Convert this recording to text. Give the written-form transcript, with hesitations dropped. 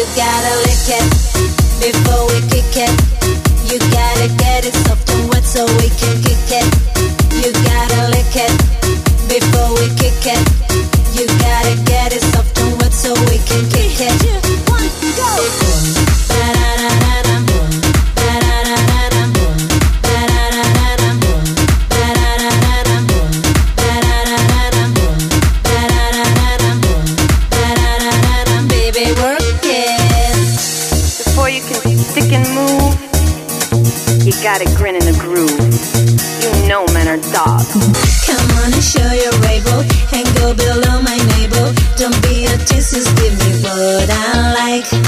gotta lick it before we kick it. You gotta get it soft and wet so we can kick it. You gotta lick it before we kick it. You gotta get it soft and wet so we can kick it. 2, 1, go! Ba-da-da-da-da, ba-da-da-da-da, ba-da-da-da-da, ba-da-da-da-da, ba-da-da-da-da, ba-da-da-da-da, baby, work it. Before you can stick and move, you gotta grin in the groove. You know men are dogs. Come on and show your rainbow and go below my navel. Don't be a tease, just give me what I like.